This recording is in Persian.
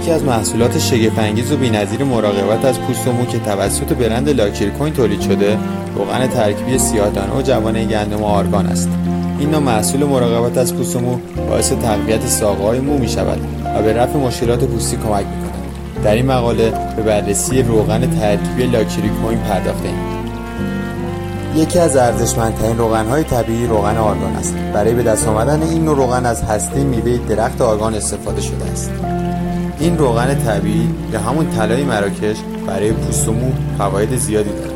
یکی از محصولات شگفت‌انگیز و بی‌نظیر مراقبت از پوست و مو که توسط برند لاکیری کوین تولید شده، روغن ترکیبی سیاه‌دانه و جوانه گندم و آرگان است. این نوع محصول مراقبت از پوست و مو باعث تقویت ساقه‌های مو می‌شود و به رفع مشکلات پوستی کمک می‌کند. در این مقاله به بررسی روغن ترکیبی لاکیری کوین پرداخته‌ایم. یکی از ارزشمندترین روغن‌های طبیعی روغن آرگان است. برای به دست آوردن این نوع روغن از هسته میوه درخت آرگان استفاده شده است. این روغن طبیعی یا همون طلای مراکش برای پوست و مو فواید زیادی دارد.